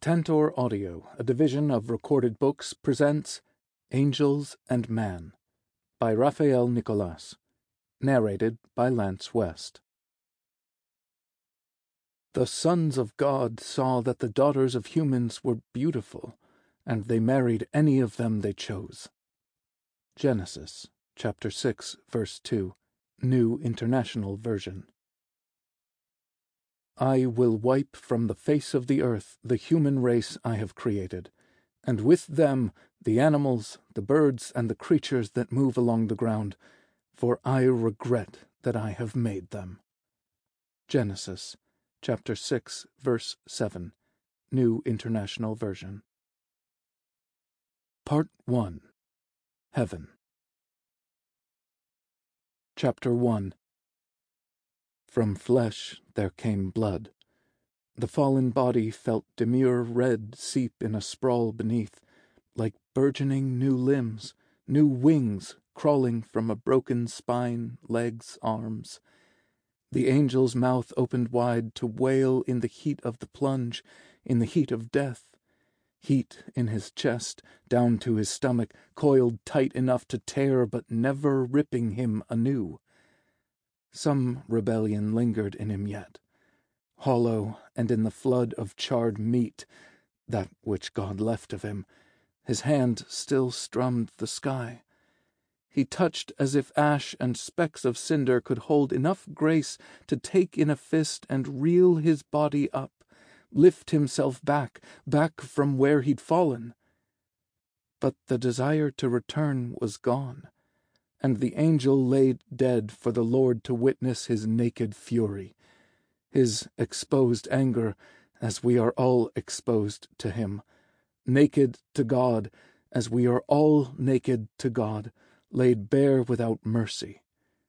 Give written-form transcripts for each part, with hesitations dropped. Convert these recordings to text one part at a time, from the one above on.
Tantor Audio, a division of Recorded Books, presents Angels and Man by Raphael Nicolas, narrated by Lance West. The sons of God saw that the daughters of humans were beautiful, and they married any of them they chose. Genesis, chapter 6, verse 2, New International Version. I will wipe from the face of the earth the human race I have created, and with them the animals, the birds, and the creatures that move along the ground, for I regret that I have made them. Genesis, chapter 6, verse 7, New International Version. Part 1. Heaven. Chapter 1. From flesh there came blood. The fallen body felt demure red seep in a sprawl beneath, like burgeoning new limbs, new wings crawling from a broken spine, legs, arms. The angel's mouth opened wide to wail in the heat of the plunge, in the heat of death. Heat in his chest, down to his stomach, coiled tight enough to tear but never ripping him anew. Some rebellion lingered in him yet. Hollow and in the flood of charred meat, that which God left of him, his hand still strummed the sky. He touched as if ash and specks of cinder could hold enough grace to take in a fist and reel his body up, lift himself back from where he'd fallen. But the desire to return was gone, and the angel lay dead for the Lord to witness his naked fury, his exposed anger, as we are all exposed to him, naked to God, as we are all naked to God, laid bare without mercy.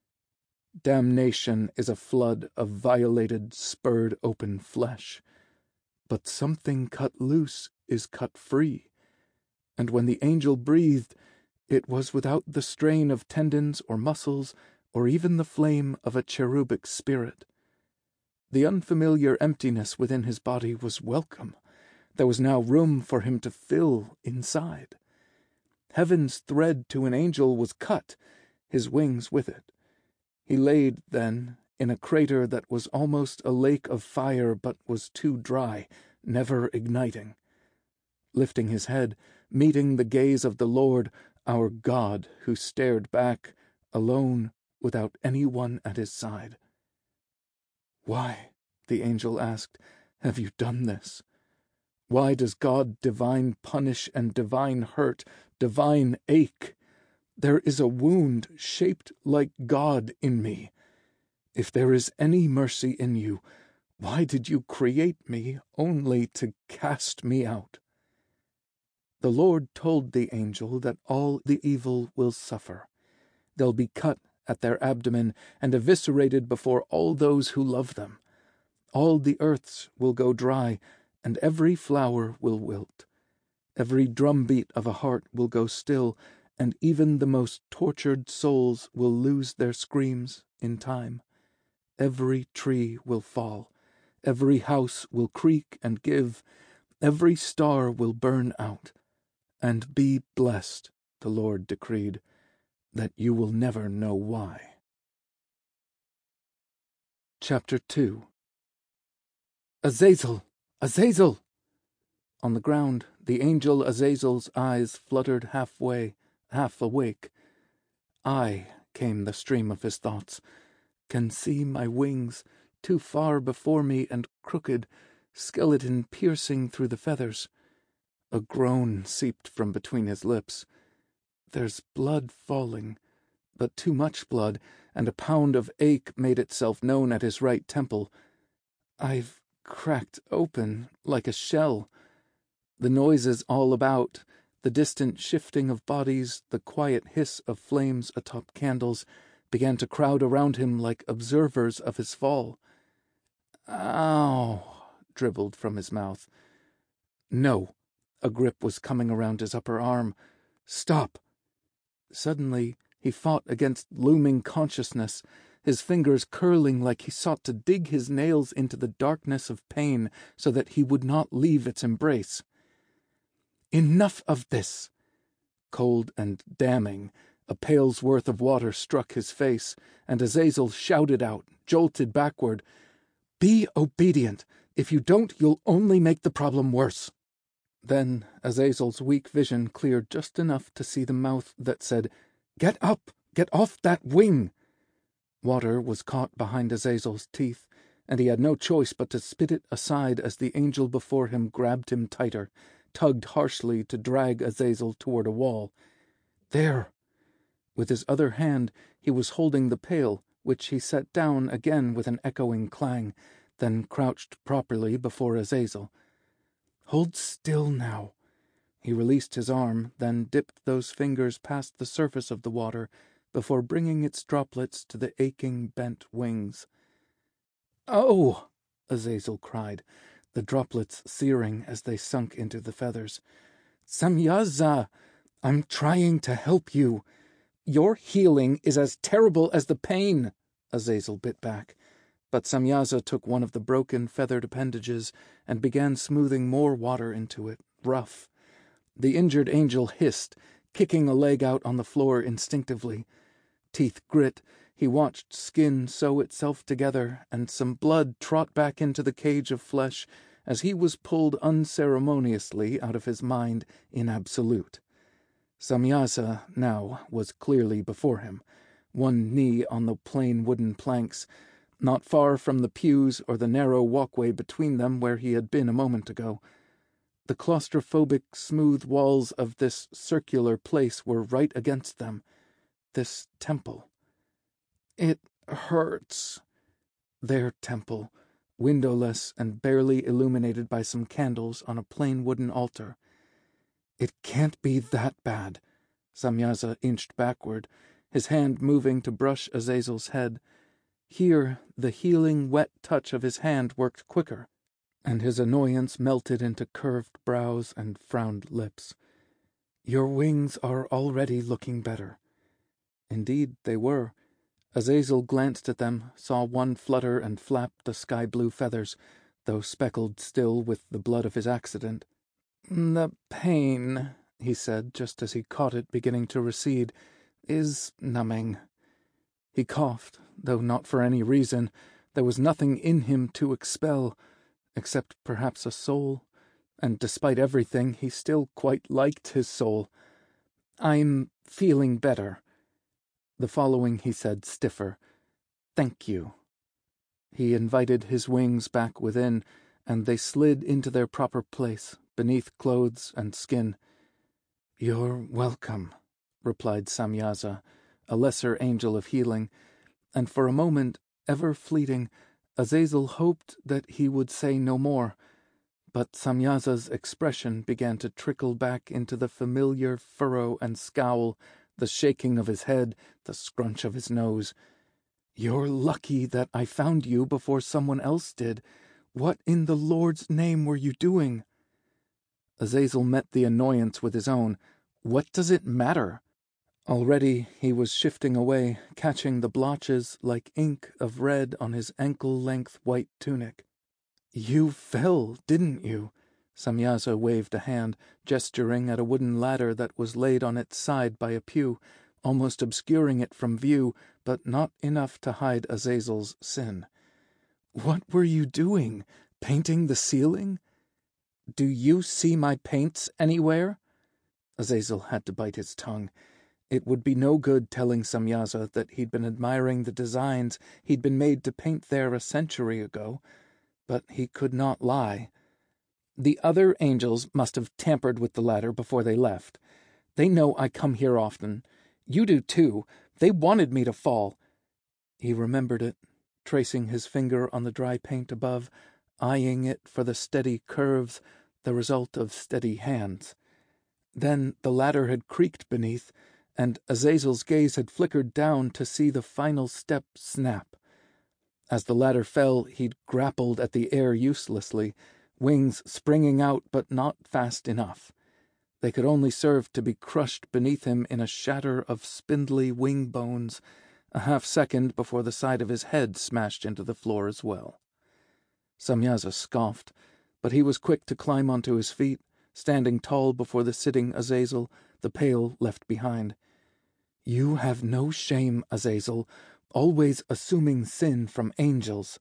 Damnation is a flood of violated, spurred open flesh, but something cut loose is cut free, and when the angel breathed, it was without the strain of tendons or muscles, or even the flame of a cherubic spirit. The unfamiliar emptiness within his body was welcome. There was now room for him to fill inside. Heaven's thread to an angel was cut, his wings with it. He laid, then, in a crater that was almost a lake of fire but was too dry, never igniting. Lifting his head, meeting the gaze of the Lord, our God, who stared back, alone, without anyone at his side. "Why," the angel asked, "have you done this? Why does God divine punish and divine hurt, divine ache? There is a wound shaped like God in me. If there is any mercy in you, why did you create me only to cast me out?" The Lord told the angel that all the evil will suffer. They'll be cut at their abdomen and eviscerated before all those who love them. All the earths will go dry, and every flower will wilt. Every drumbeat of a heart will go still, and even the most tortured souls will lose their screams in time. Every tree will fall. Every house will creak and give. Every star will burn out. And be blessed, the Lord decreed, that you will never know why. Chapter 2. Azazel! Azazel! On the ground, the angel Azazel's eyes fluttered halfway, half awake. I, came the stream of his thoughts, can see my wings, too far before me and crooked, skeleton piercing through the feathers. A groan seeped from between his lips. There's blood falling, but too much blood, and a pound of ache made itself known at his right temple. I've cracked open like a shell. The noises all about, the distant shifting of bodies, the quiet hiss of flames atop candles, began to crowd around him like observers of his fall. "Ow!" dribbled from his mouth. No! A grip was coming around his upper arm. "Stop!" Suddenly he fought against looming consciousness, his fingers curling like he sought to dig his nails into the darkness of pain so that he would not leave its embrace. "Enough of this!" Cold and damning, a pail's worth of water struck his face, and Azazel shouted out, jolted backward, "Be obedient! If you don't, you'll only make the problem worse." Then Azazel's weak vision cleared just enough to see the mouth that said, "Get up! Get off that wing!" Water was caught behind Azazel's teeth, and he had no choice but to spit it aside as the angel before him grabbed him tighter, tugged harshly to drag Azazel toward a wall. "There!" With his other hand he was holding the pail, which he set down again with an echoing clang, then crouched properly before Azazel. "Hold still now." He released his arm, then dipped those fingers past the surface of the water before bringing its droplets to the aching, bent wings. "Oh!" Azazel cried, the droplets searing as they sunk into the feathers. "Samyaza, I'm trying to help you. Your healing is as terrible as the pain," Azazel bit back. But Samyaza took one of the broken feathered appendages and began smoothing more water into it, rough. The injured angel hissed, kicking a leg out on the floor instinctively. Teeth grit, he watched skin sew itself together and some blood trot back into the cage of flesh as he was pulled unceremoniously out of his mind in absolute. Samyaza now was clearly before him, one knee on the plain wooden planks, not far from the pews or the narrow walkway between them where he had been a moment ago. The claustrophobic smooth walls of this circular place were right against them. This temple. "It hurts." Their temple, windowless and barely illuminated by some candles on a plain wooden altar. "It can't be that bad." Samyaza inched backward, his hand moving to brush Azazel's head. Here the healing, wet touch of his hand worked quicker, and his annoyance melted into curved brows and frowned lips. "Your wings are already looking better." Indeed they were. Azazel glanced at them, saw one flutter and flap the sky-blue feathers, though speckled still with the blood of his accident. "The pain," he said, just as he caught it beginning to recede, "is numbing." He coughed, though not for any reason. There was nothing in him to expel, except perhaps a soul, and despite everything he still quite liked his soul. "I'm feeling better." The following he said stiffer. "Thank you." He invited his wings back within, and they slid into their proper place, beneath clothes and skin. "You're welcome," replied Samyaza, a lesser angel of healing, and for a moment, ever fleeting, Azazel hoped that he would say no more. But Samyaza's expression began to trickle back into the familiar furrow and scowl, the shaking of his head, the scrunch of his nose. "You're lucky that I found you before someone else did. What in the Lord's name were you doing?" Azazel met the annoyance with his own. "What does it matter?" Already he was shifting away, catching the blotches like ink of red on his ankle-length white tunic. "You fell, didn't you?" Samyaza waved a hand, gesturing at a wooden ladder that was laid on its side by a pew, almost obscuring it from view, but not enough to hide Azazel's sin. "What were you doing? Painting the ceiling?" "Do you see my paints anywhere?" Azazel had to bite his tongue. It would be no good telling Samyaza that he'd been admiring the designs he'd been made to paint there a century ago, but he could not lie. "The other angels must have tampered with the ladder before they left. They know I come here often. You do too. They wanted me to fall." He remembered it, tracing his finger on the dry paint above, eyeing it for the steady curves, the result of steady hands. Then the ladder had creaked beneath, and Azazel's gaze had flickered down to see the final step snap. As the ladder fell, he'd grappled at the air uselessly, wings springing out but not fast enough. They could only serve to be crushed beneath him in a shatter of spindly wing bones, a half-second before the side of his head smashed into the floor as well. Samyaza scoffed, but he was quick to climb onto his feet, standing tall before the sitting Azazel, the pail left behind. "You have no shame, Azazel, always assuming sin from angels."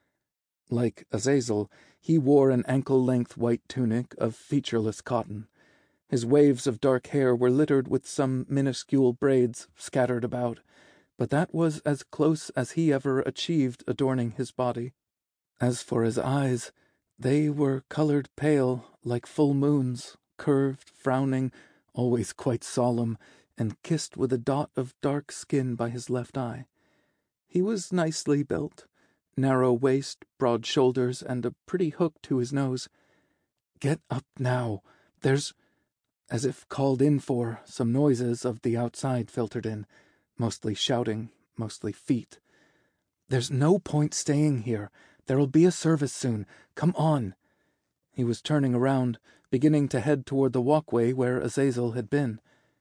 Like Azazel, he wore an ankle-length white tunic of featureless cotton. His waves of dark hair were littered with some minuscule braids scattered about, but that was as close as he ever achieved adorning his body. As for his eyes, they were colored pale, like full moons, curved, frowning, always quite solemn, and kissed with a dot of dark skin by his left eye. He was nicely built, narrow waist, broad shoulders, and a pretty hook to his nose. "Get up now. There's—" As if called in for, some noises of the outside filtered in, mostly shouting, mostly feet. "There's no point staying here. There'll be a service soon. Come on." He was turning around, beginning to head toward the walkway where Azazel had been.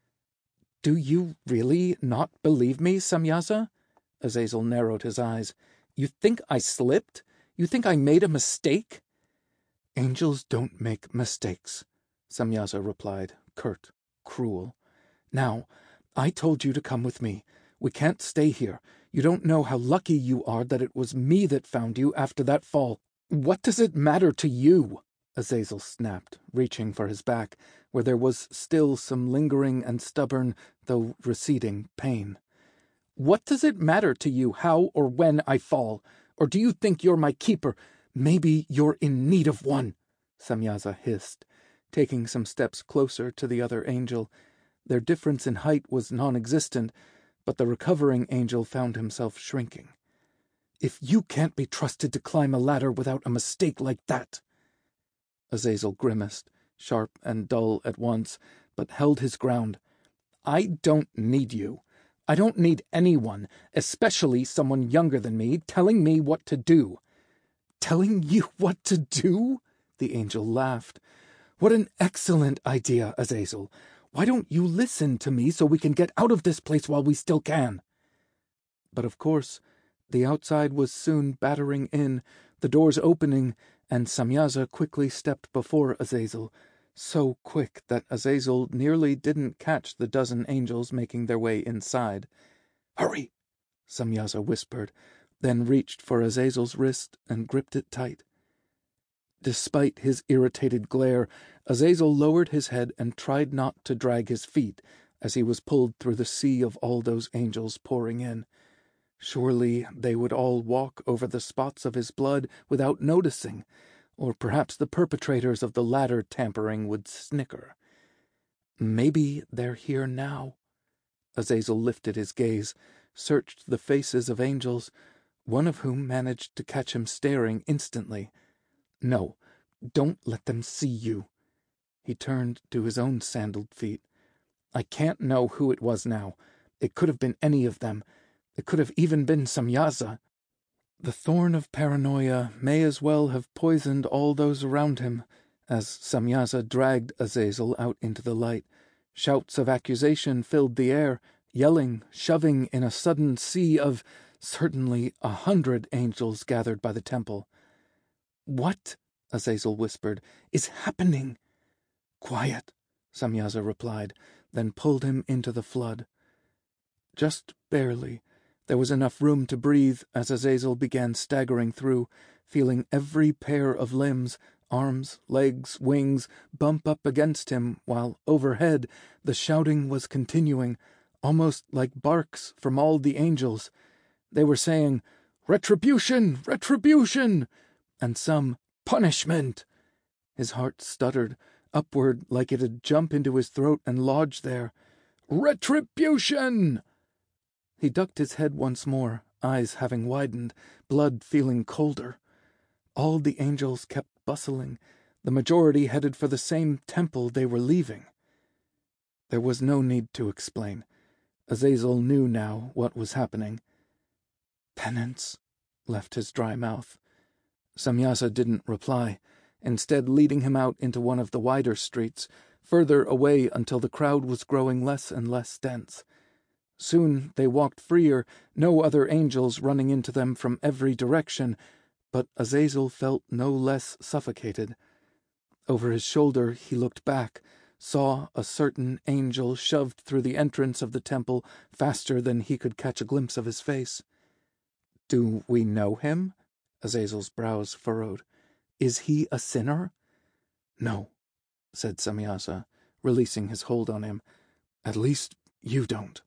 "Do you really not believe me, Samyaza?" Azazel narrowed his eyes. "You think I slipped? You think I made a mistake?" "Angels don't make mistakes," Samyaza replied, curt, cruel. "Now, I told you to come with me. We can't stay here. You don't know how lucky you are that it was me that found you after that fall." "What does it matter to you?" Azazel snapped, reaching for his back, where there was still some lingering and stubborn, though receding, pain. "What does it matter to you how or when I fall? Or do you think you're my keeper? Maybe you're in need of one," Samyaza hissed, taking some steps closer to the other angel. Their difference in height was non-existent, but the recovering angel found himself shrinking. "If you can't be trusted to climb a ladder without a mistake like that—" Azazel grimaced, sharp and dull at once, but held his ground. "I don't need you. I don't need anyone, especially someone younger than me, telling me what to do." "Telling you what to do?" The angel laughed. "What an excellent idea, Azazel. Why don't you listen to me so we can get out of this place while we still can?" But of course, the outside was soon battering in, the doors opening, and Samyaza quickly stepped before Azazel, so quick that Azazel nearly didn't catch the dozen angels making their way inside. "Hurry!" Samyaza whispered, then reached for Azazel's wrist and gripped it tight. Despite his irritated glare, Azazel lowered his head and tried not to drag his feet as he was pulled through the sea of all those angels pouring in. Surely they would all walk over the spots of his blood without noticing, or perhaps the perpetrators of the ladder tampering would snicker. Maybe they're here now. Azazel lifted his gaze, searched the faces of angels, one of whom managed to catch him staring instantly. "No, don't let them see you." He turned to his own sandaled feet. "I can't know who it was now. It could have been any of them. It could have even been Samyaza. The thorn of paranoia may as well have poisoned all those around him, as Samyaza dragged Azazel out into the light. Shouts of accusation filled the air, yelling, shoving in a sudden sea of, certainly 100 angels gathered by the temple. "What," Azazel whispered, "is happening?" "Quiet," Samyaza replied, then pulled him into the flood. Just barely. There was enough room to breathe as Azazel began staggering through, feeling every pair of limbs, arms, legs, wings, bump up against him, while overhead the shouting was continuing, almost like barks from all the angels. They were saying, "Retribution! Retribution!" and some "Punishment!" His heart stuttered, upward like it'd jump into his throat and lodge there. "Retribution!" He ducked his head once more, eyes having widened, blood feeling colder. All the angels kept bustling, the majority headed for the same temple they were leaving. There was no need to explain. Azazel knew now what was happening. "Penance," left his dry mouth. Samyaza didn't reply, instead leading him out into one of the wider streets, further away until the crowd was growing less and less dense. Soon they walked freer, no other angels running into them from every direction, but Azazel felt no less suffocated. Over his shoulder he looked back, saw a certain angel shoved through the entrance of the temple faster than he could catch a glimpse of his face. "Do we know him?" Azazel's brows furrowed. "Is he a sinner?" "No," said Samyaza, releasing his hold on him. "At least you don't."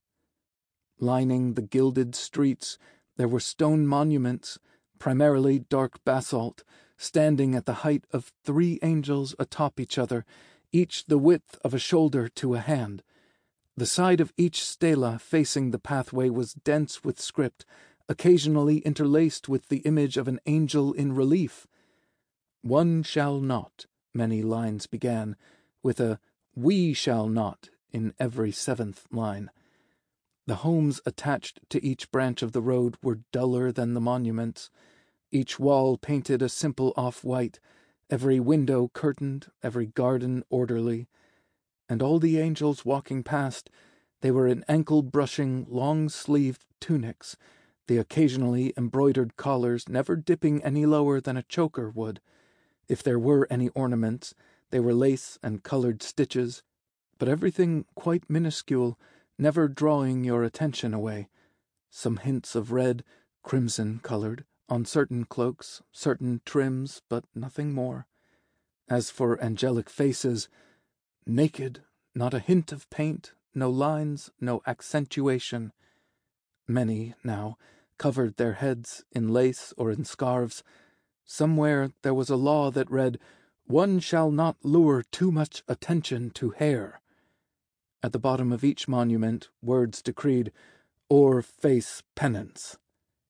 Lining the gilded streets, there were stone monuments, primarily dark basalt, standing at the height of 3 angels atop each other, each the width of a shoulder to a hand. The side of each stela facing the pathway was dense with script, occasionally interlaced with the image of an angel in relief. "One shall not," many lines began, with a "we shall not" in every 7th line. The homes attached to each branch of the road were duller than the monuments, each wall painted a simple off-white, every window curtained, every garden orderly. And all the angels walking past, they were in ankle-brushing, long-sleeved tunics, the occasionally embroidered collars never dipping any lower than a choker would. If there were any ornaments, they were lace and colored stitches, but everything quite minuscule, never drawing your attention away. Some hints of red, crimson-colored, on certain cloaks, certain trims, but nothing more. As for angelic faces, naked, not a hint of paint, no lines, no accentuation. Many, now, covered their heads in lace or in scarves. Somewhere there was a law that read, "One shall not lure too much attention to hair." At the bottom of each monument, words decreed, "Or face penance."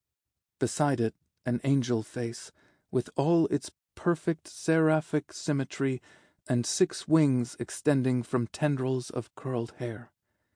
Beside it, an angel face, with all its perfect seraphic symmetry and 6 wings extending from tendrils of curled hair.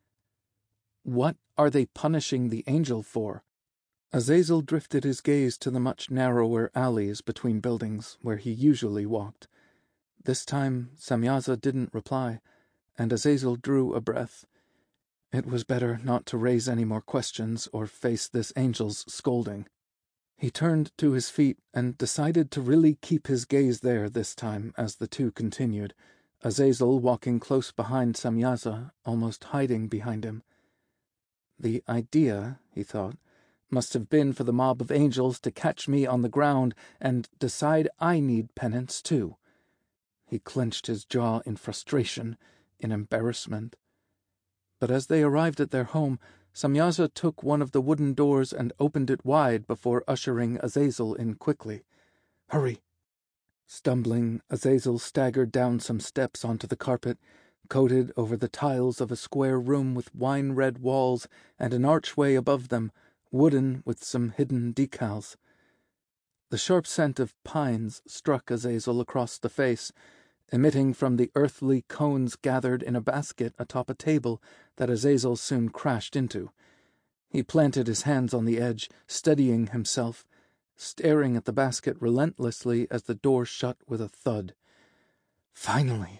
What are they punishing the angel for? Azazel drifted his gaze to the much narrower alleys between buildings where he usually walked. This time Samyaza didn't reply, and Azazel drew a breath. It was better not to raise any more questions or face this angel's scolding. He turned to his feet and decided to really keep his gaze there this time as the two continued, Azazel walking close behind Samyaza, almost hiding behind him. The idea, he thought, must have been for the mob of angels to catch me on the ground and decide I need penance too. He clenched his jaw in frustration, in embarrassment. But as they arrived at their home, Samyaza took one of the wooden doors and opened it wide before ushering Azazel in quickly. "Hurry!" Stumbling, Azazel staggered down some steps onto the carpet, coated over the tiles of a square room with wine-red walls and an archway above them, wooden with some hidden decals. The sharp scent of pines struck Azazel across the face, emitting from the earthly cones gathered in a basket atop a table that Azazel soon crashed into. He planted his hands on the edge, steadying himself, staring at the basket relentlessly as the door shut with a thud. "Finally!"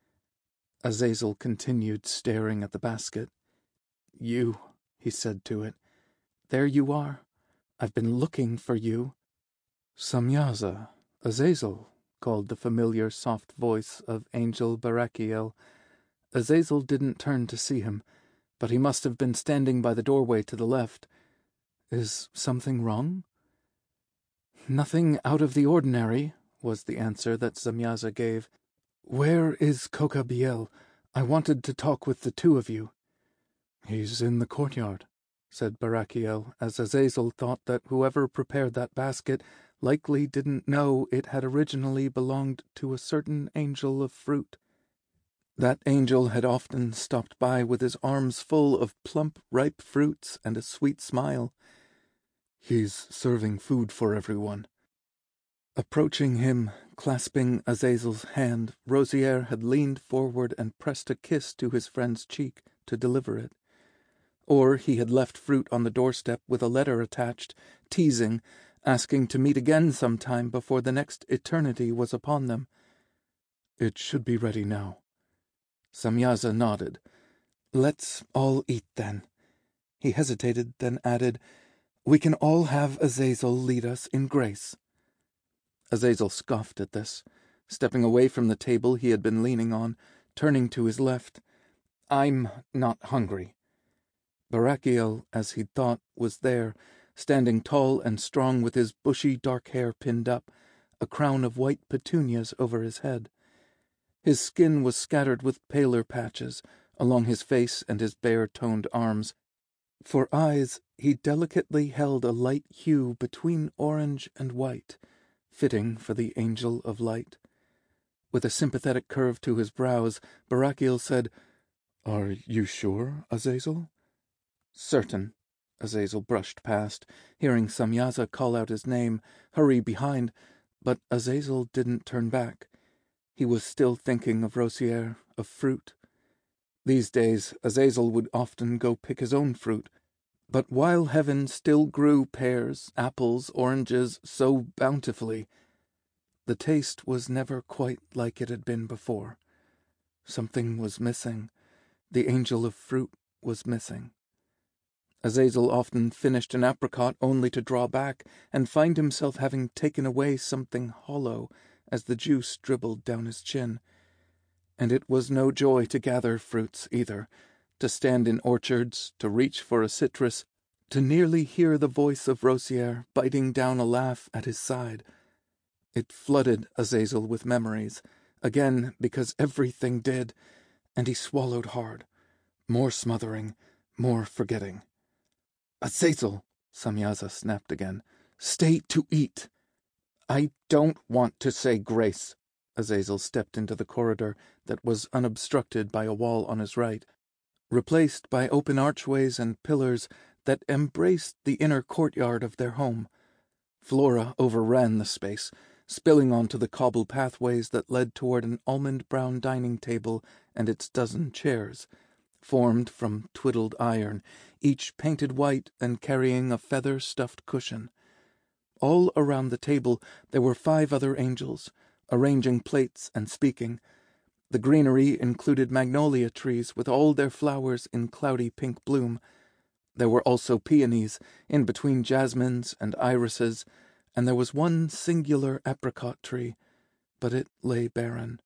Azazel continued staring at the basket. "You," he said to it. "There you are. I've been looking for you." "Samyaza, Azazel," called the familiar soft voice of Angel Barakiel. Azazel didn't turn to see him, but he must have been standing by the doorway to the left. "Is something wrong?" "Nothing out of the ordinary," was the answer that Samyaza gave. "Where is Kokhabiel? I wanted to talk with the 2 of you." "He's in the courtyard," said Barakiel, as Azazel thought that whoever prepared that basket likely didn't know it had originally belonged to a certain angel of fruit. That angel had often stopped by with his arms full of plump, ripe fruits and a sweet smile. "He's serving food for everyone." Approaching him, clasping Azazel's hand, Rosier had leaned forward and pressed a kiss to his friend's cheek to deliver it. Or he had left fruit on the doorstep with a letter attached, teasing, asking to meet again sometime before the next eternity was upon them. "It should be ready now." Samyaza nodded. "Let's all eat then." He hesitated, then added, "We can all have Azazel lead us in grace." Azazel scoffed at this, stepping away from the table he had been leaning on, turning to his left. "I'm not hungry." Barachiel, as he'd thought, was there, standing tall and strong with his bushy dark hair pinned up, a crown of white petunias over his head. His skin was scattered with paler patches along his face and his bare-toned arms. For eyes, he delicately held a light hue between orange and white, fitting for the angel of light. With a sympathetic curve to his brows, Barachiel said, "Are you sure, Azazel?" "Certain." Azazel brushed past, hearing Samyaza call out his name, hurry behind, but Azazel didn't turn back. He was still thinking of Rosier, of fruit. These days, Azazel would often go pick his own fruit, but while heaven still grew pears, apples, oranges so bountifully, the taste was never quite like it had been before. Something was missing. The angel of fruit was missing. Azazel often finished an apricot only to draw back and find himself having taken away something hollow as the juice dribbled down his chin. And it was no joy to gather fruits either, to stand in orchards, to reach for a citrus, to nearly hear the voice of Rosier biting down a laugh at his side. It flooded Azazel with memories, again because everything did, and he swallowed hard, more smothering, more forgetting. "Azazel," Samyaza snapped again, "stay to eat." "I don't want to say grace." Azazel stepped into the corridor that was unobstructed by a wall on his right, replaced by open archways and pillars that embraced the inner courtyard of their home. Flora overran the space, spilling onto the cobble pathways that led toward an almond-brown dining table and its dozen chairs, formed from twiddled iron, each painted white and carrying a feather-stuffed cushion. All around the table there were 5 other angels, arranging plates and speaking. The greenery included magnolia trees with all their flowers in cloudy pink bloom. There were also peonies, in between jasmines and irises, and there was one singular apricot tree, but it lay barren.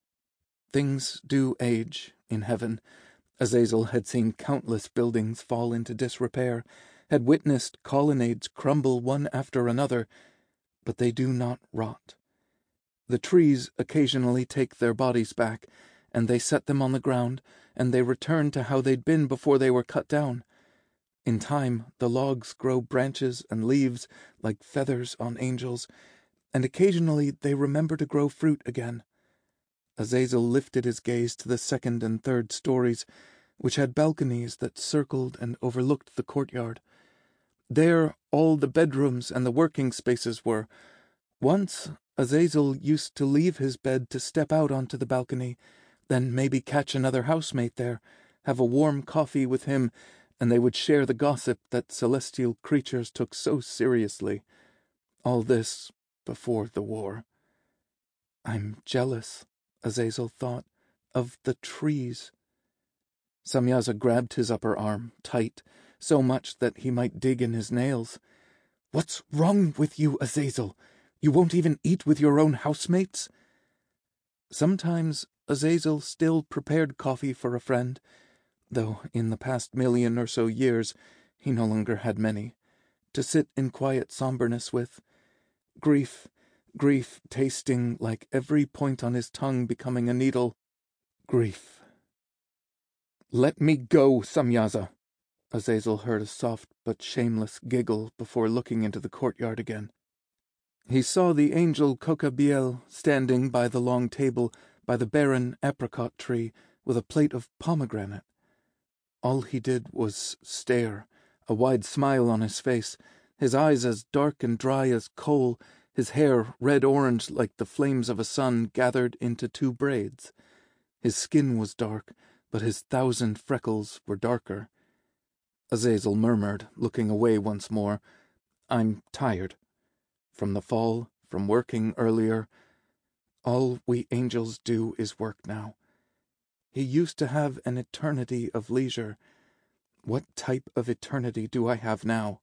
Things do age in heaven. Azazel had seen countless buildings fall into disrepair, had witnessed colonnades crumble one after another, but they do not rot. The trees occasionally take their bodies back, and they set them on the ground, and they return to how they'd been before they were cut down. In time, the logs grow branches and leaves like feathers on angels, and occasionally they remember to grow fruit again. Azazel lifted his gaze to the 2nd and 3rd stories, which had balconies that circled and overlooked the courtyard. There all the bedrooms and the working spaces were. Once, Azazel used to leave his bed to step out onto the balcony, then maybe catch another housemate there, have a warm coffee with him, and they would share the gossip that celestial creatures took so seriously. All this before the war. "I'm jealous," Azazel thought, "of the trees." Samyaza grabbed his upper arm, tight, so much that he might dig in his nails. "What's wrong with you, Azazel? You won't even eat with your own housemates?" Sometimes Azazel still prepared coffee for a friend, though in the past 1,000,000 or so years he no longer had many, to sit in quiet somberness with. Grief tasting like every point on his tongue becoming a needle. Grief. "Let me go, Samyaza." Azazel heard a soft but shameless giggle before looking into the courtyard again. He saw the angel Kokhabiel standing by the long table by the barren apricot tree with a plate of pomegranate. All he did was stare, a wide smile on his face, his eyes as dark and dry as coal, his hair red-orange like the flames of a sun gathered into 2 braids. His skin was dark, but his 1,000 freckles were darker. Azazel murmured, looking away once more, "I'm tired. From the fall, from working earlier. All we angels do is work now. He used to have an eternity of leisure. What type of eternity do I have now?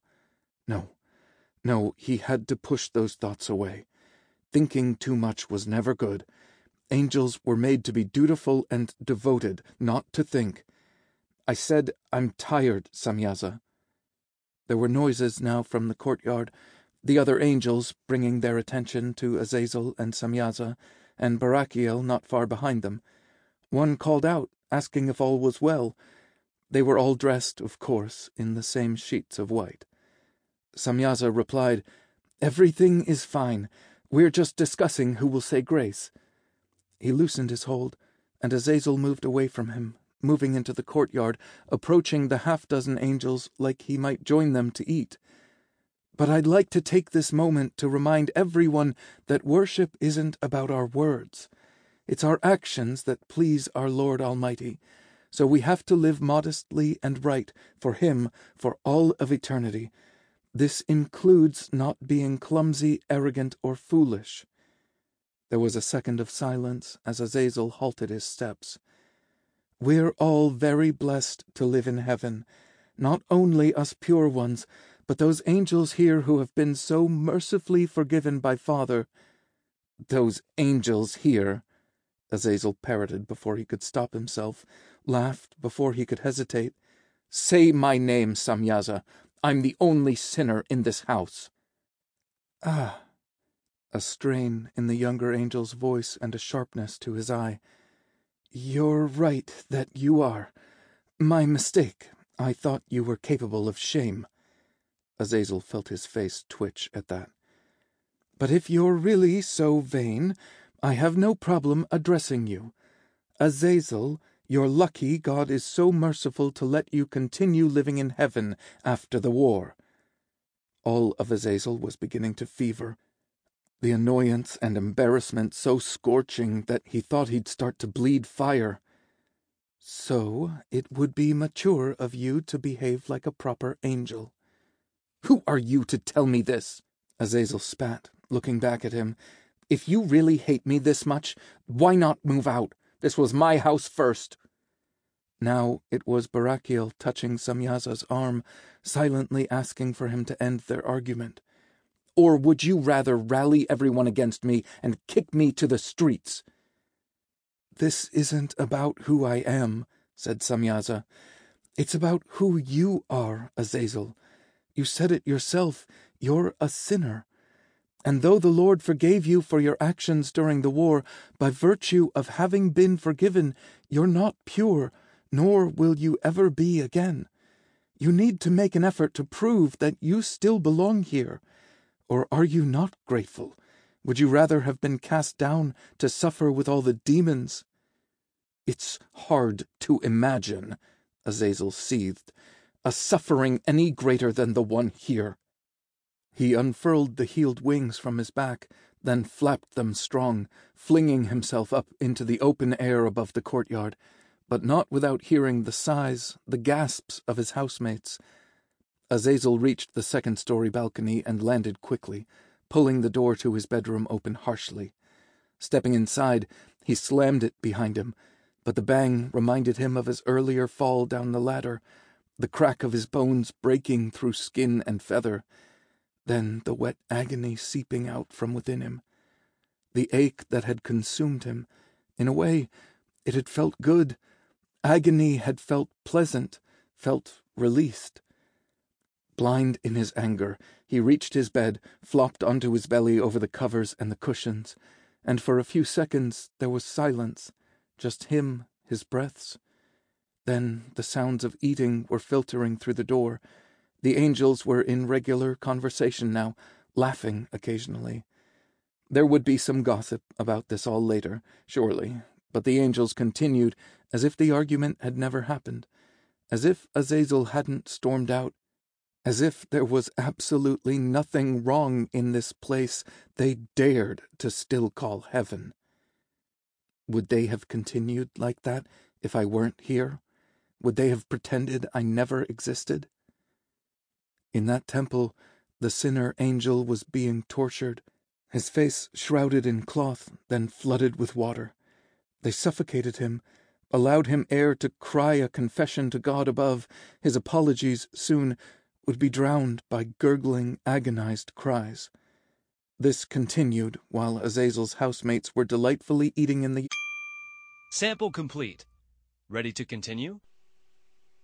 No, he had to push those thoughts away. Thinking too much was never good. Angels were made to be dutiful and devoted, not to think. I said, "I'm tired, Samyaza." There were noises now from the courtyard, the other angels bringing their attention to Azazel and Samyaza, and Barachiel not far behind them. One called out, asking if all was well. They were all dressed, of course, in the same sheets of white. Samyaza replied, "Everything is fine. We're just discussing who will say grace." He loosened his hold, and Azazel moved away from him, moving into the courtyard, approaching the half-dozen angels like he might join them to eat. But I'd like to take this moment to remind everyone that worship isn't about our words. It's our actions that please our Lord Almighty, so we have to live modestly and right for Him for all of eternity. This includes not being clumsy, arrogant, or foolish. There was a second of silence as Azazel halted his steps. We're all very blessed to live in heaven, not only us pure ones, but those angels here who have been so mercifully forgiven by Father. Those angels here, Azazel parroted before he could stop himself, laughed before he could hesitate. Say my name, Samyaza. I'm the only sinner in this house. Ah! A strain in the younger angel's voice and a sharpness to his eye. You're right that you are. My mistake. I thought you were capable of shame. Azazel felt his face twitch at that. But if you're really so vain, I have no problem addressing you. Azazel, you're lucky God is so merciful to let you continue living in heaven after the war. All of Azazel was beginning to fever, the annoyance and embarrassment so scorching that he thought he'd start to bleed fire. So it would be mature of you to behave like a proper angel. Who are you to tell me this? Azazel spat, looking back at him. If you really hate me this much, why not move out? This was my house first. Now it was Barachiel touching Samyaza's arm, silently asking for him to end their argument. Or would you rather rally everyone against me and kick me to the streets? This isn't about who I am, said Samyaza. It's about who you are, Azazel. You said it yourself. You're a sinner. And though the Lord forgave you for your actions during the war, by virtue of having been forgiven, you're not pure, nor will you ever be again. You need to make an effort to prove that you still belong here. Or are you not grateful? Would you rather have been cast down to suffer with all the demons? It's hard to imagine, Azazel seethed, a suffering any greater than the one here. He unfurled the healed wings from his back, then flapped them strong, flinging himself up into the open air above the courtyard, but not without hearing the sighs, the gasps of his housemates. Azazel reached the second-story balcony and landed quickly, pulling the door to his bedroom open harshly. Stepping inside, he slammed it behind him, but the bang reminded him of his earlier fall down the ladder, the crack of his bones breaking through skin and feather, then the wet agony seeping out from within him. The ache that had consumed him, in a way, it had felt good. Agony had felt pleasant, felt released. Blind in his anger, he reached his bed, flopped onto his belly over the covers and the cushions, and for a few seconds there was silence, just him, his breaths. Then the sounds of eating were filtering through the door. The angels were in regular conversation now, laughing occasionally. There would be some gossip about this all later, surely, but the angels continued as if the argument had never happened, as if Azazel hadn't stormed out, as if there was absolutely nothing wrong in this place they dared to still call heaven. Would they have continued like that if I weren't here? Would they have pretended I never existed? In that temple, the sinner angel was being tortured, his face shrouded in cloth, then flooded with water. They suffocated him, allowed him ere to cry a confession to God above, his apologies soon would be drowned by gurgling, agonized cries. This continued while Azazel's housemates were delightfully eating in the... Sample complete. Ready to continue?